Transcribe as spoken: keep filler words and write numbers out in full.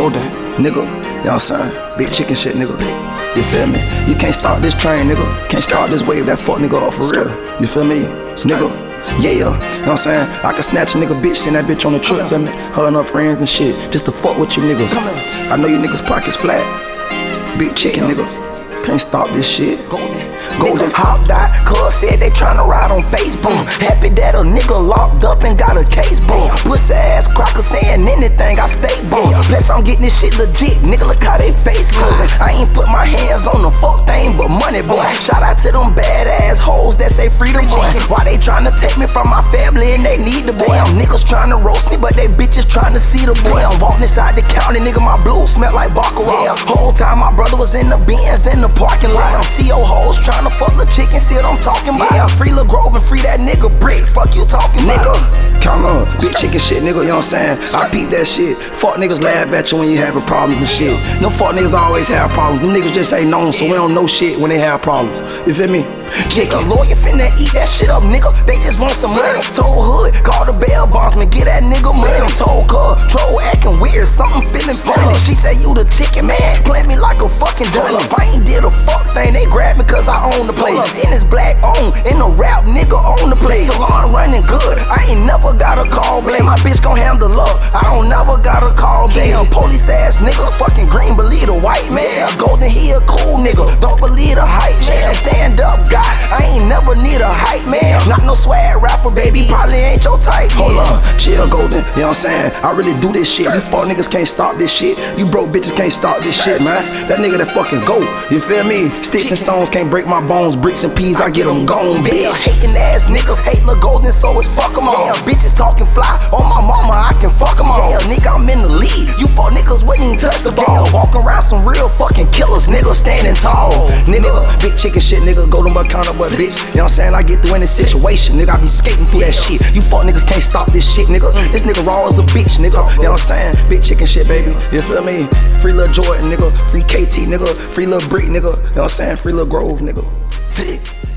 golden, nigga. You know what I'm saying? Big chicken shit, nigga. You feel me? You can't start this train, nigga. Can't start this wave that fuck nigga off for real. You feel me? Nigga. Yeah, you know what I'm saying? I can snatch a nigga bitch, send that bitch on the trip, feel me? Her and her friends and shit, just to fuck with you niggas. I know you niggas pockets flat. Big chicken, nigga. Can't stop this shit. Golden. Golden. Hopped out, cuz said they tryna ride on Facebook. Happy that a nigga locked up and got a case boom. Pussy ass cracker saying anything, I stay boom. Plus I'm getting this shit legit, nigga look how they face look. I ain't put my hands on the fuck thing but money, boy. Shout out to them badass hoes that say freedom, boy. Why they tryna take me from my family and they need the boy? Damn, niggas tryna roast me but they bitches tryna see the boy. I'm walking inside the county, nigga, my blues smell like Baccarat. Whole time my brother was in the Benz in the parking lot. I'm C O hoes tryna fuck the chicken, see what I'm talking about. Yeah, free Lil Grove and free that nigga Brick. Fuck you talking nigga. about. Count on, big chicken shit, nigga, you know what I'm saying? I peep that shit. Fuck niggas laugh at you when you having problems and shit. Them fuck niggas always have problems. Them niggas just ain't known, so we don't know shit when they have problems. You feel me? Nigga, lawyer finna eat that shit up, nigga. They just want some money. Told Hood, call the bail bondsman, get that nigga money. Told her, Troll acting weird, something feeling funny. She say you the chicken man, play me like a fucking dummy. I ain't did a fuck thing, they grab me cause I own the place. And it's black owned, and the rap nigga own the place. Salon running good, I ain't never got a call back. My bitch gon' handle up, I don't never got a call back. Damn, police ass niggas, fucking green, believe the white man. Golden, he a cool nigga, don't believe the hype man. Stand up guy, I ain't never need a hype man. Not no swag rapper, baby, probably ain't your type. Hold up, chill, Golden, you know what I'm saying? I really do this shit. You fuck niggas can't stop this shit. You broke bitches can't stop this shit, man. That nigga that fucking go, you feel me? Sticks and stones can't break my bones. Bricks and peas, I get them gone, bitch. Hating ass niggas hate Lil Golden, so it's fuck them all. Yeah, bitches talking fly, on my mama, I can fuck them all. Yeah, nigga, I'm in the lead. You fuck niggas wouldn't touch the ball. Yeah, walk around some real fucking killers, niggas standing tall. Nigga, big chicken shit, nigga, Golden but count up, but bitch. You know what I'm saying? I get through any situation, nigga. I be skating through that shit. You fuck niggas can't stop this shit, nigga. This nigga raw as a bitch, nigga. You know what I'm saying? Big chicken shit, baby. You feel me? Free Lil Jordan, nigga. Free K T, nigga. Free Lil Brick, nigga. You know what I'm saying? Free Lil Grove, nigga.